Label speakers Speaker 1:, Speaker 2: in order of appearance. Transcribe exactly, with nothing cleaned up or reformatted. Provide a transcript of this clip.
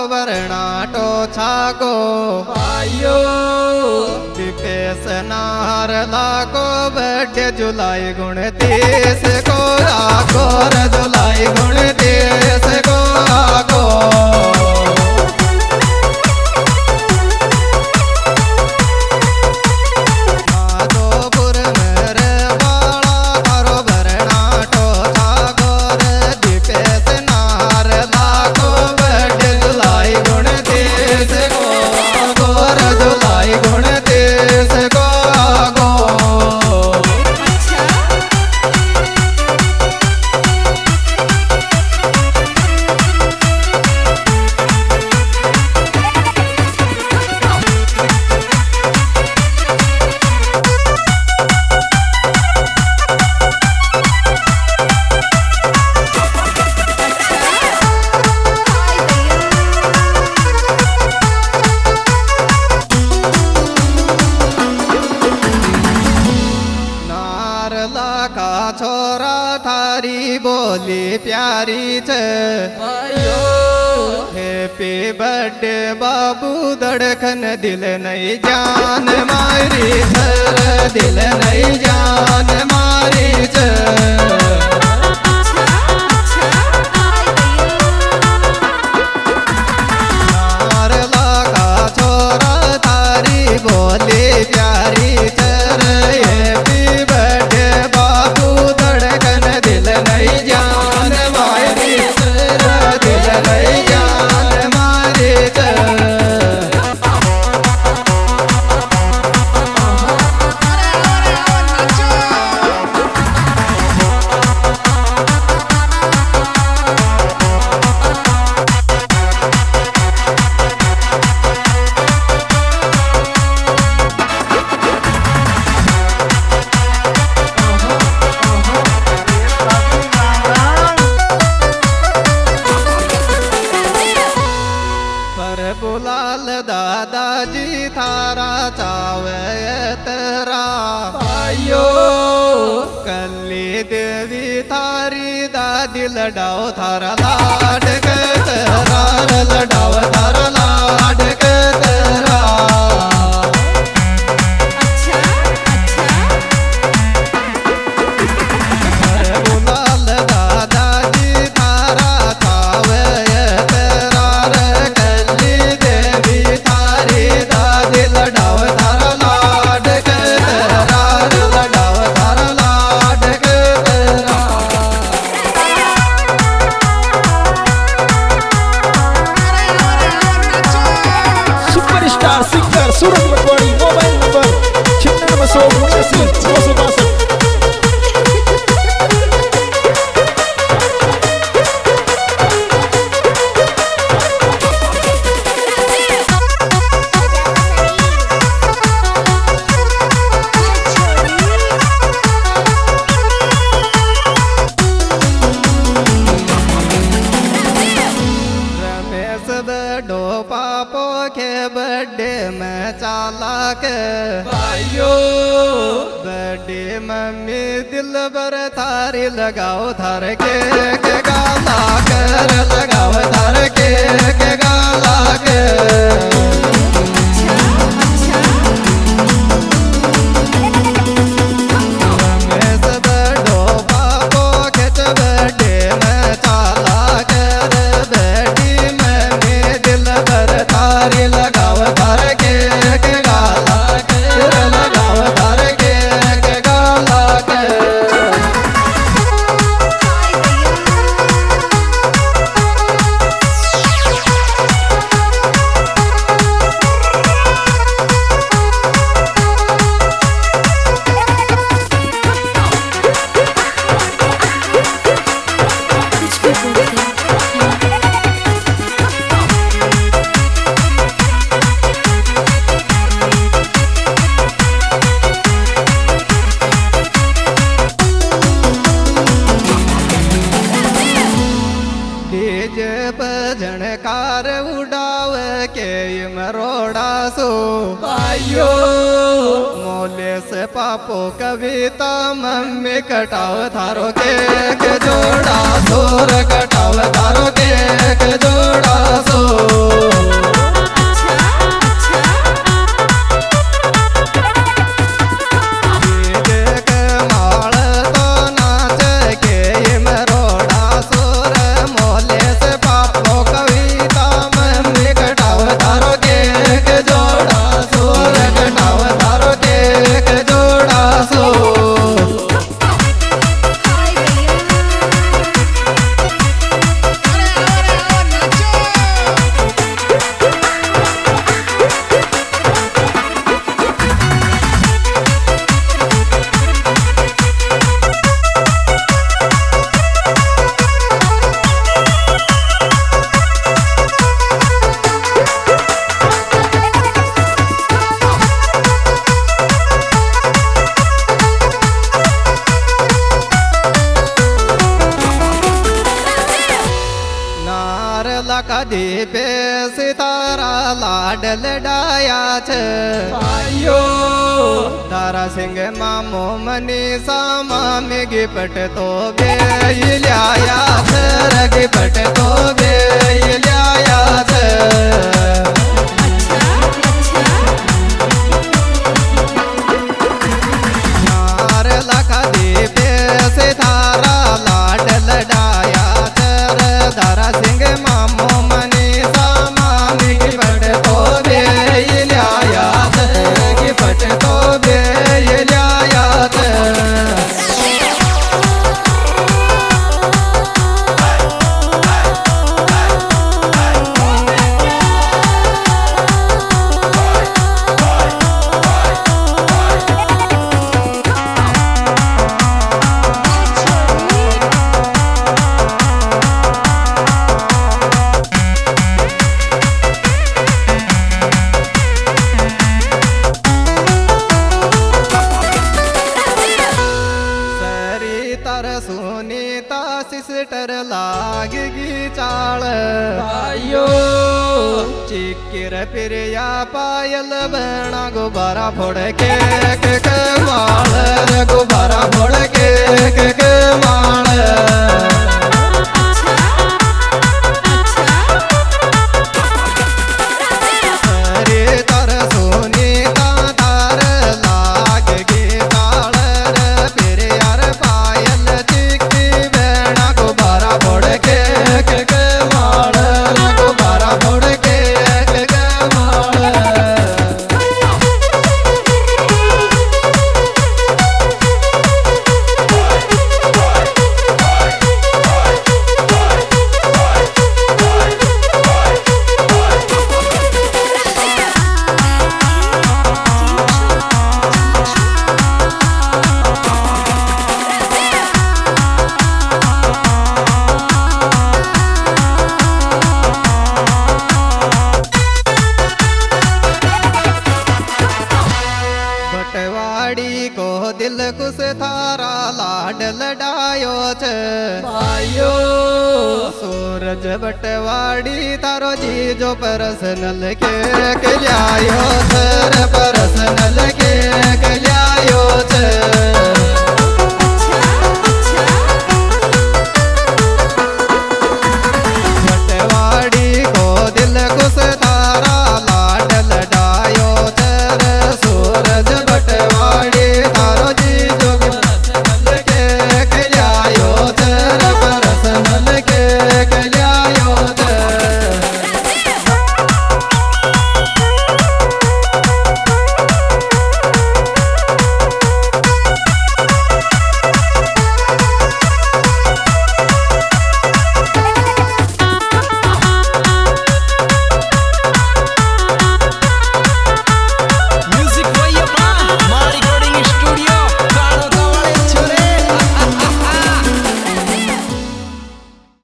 Speaker 1: वर्णाटो छागो
Speaker 2: आयो
Speaker 1: दीपेश नार लाको बड्डे जुलाई गुण तीस को आगो र जुलाई गुण तीस को आगो का छोरा थारी बोली प्यारी छे
Speaker 2: आयो
Speaker 1: हैप्पी बर्थडे बाबू धड़कन दिल नहीं जान मारी छर दिल नहीं जान मारी छे बोले प्यारी चर हैप्पी बर्थडे बाबू धड़कन दिल नहीं जान मारी चर दिल नहीं जान मारी चर बुलाल दादाजी थारा चावे तेरा
Speaker 2: आयो
Speaker 1: कल्ली देवी थारी दादी लडाओ थारा लाड के तेरा लडाओ थारा लाड के तेरा बुलाल दादाजी थारा चावे तेरा लडाव थारा लाड के तेरा लडाव थारा लाड के तेरा
Speaker 2: superstar singer Suraj Batwadi mobile number छियानवे सौ उन्यासी दो सौ बासठ
Speaker 1: पापो के बर्थडे में चालाक
Speaker 2: आयो
Speaker 1: बर्थडे मम्मी दिल बर थारी लगाओ थार के, के गाला कर लगाओ थार के, के गाला कर लगाओ थार के, के गाला के लगाओ थार के, के गाला के झणकार उड़ाव के मरोड़ा सो
Speaker 2: आयो
Speaker 1: मोले से पापो कविता मम्मी कटाव थारो के, के जोड़ा सोर कटाव थारो के, के जोड़ा सो बेस तारा लाडल डाया छ
Speaker 2: भाइयो
Speaker 1: तारा सिंह मामो मनी सामा में गिपट तो बे लिया छ गिपट तो बे लिया छ सुनीता सिस्टर लागगी चाल
Speaker 2: भाइयो
Speaker 1: चिक्किर पिरिया पायल बना गुब्बारा फोड़ के के के माल गुब्बारा फोड़ के के के माल को दिल कुछ थारा लाड लडायो छ
Speaker 2: भाइयो
Speaker 1: सूरज बटवाड़ी तारो जी जो परसनल के के लियायो सर परसनल के के लियायो छ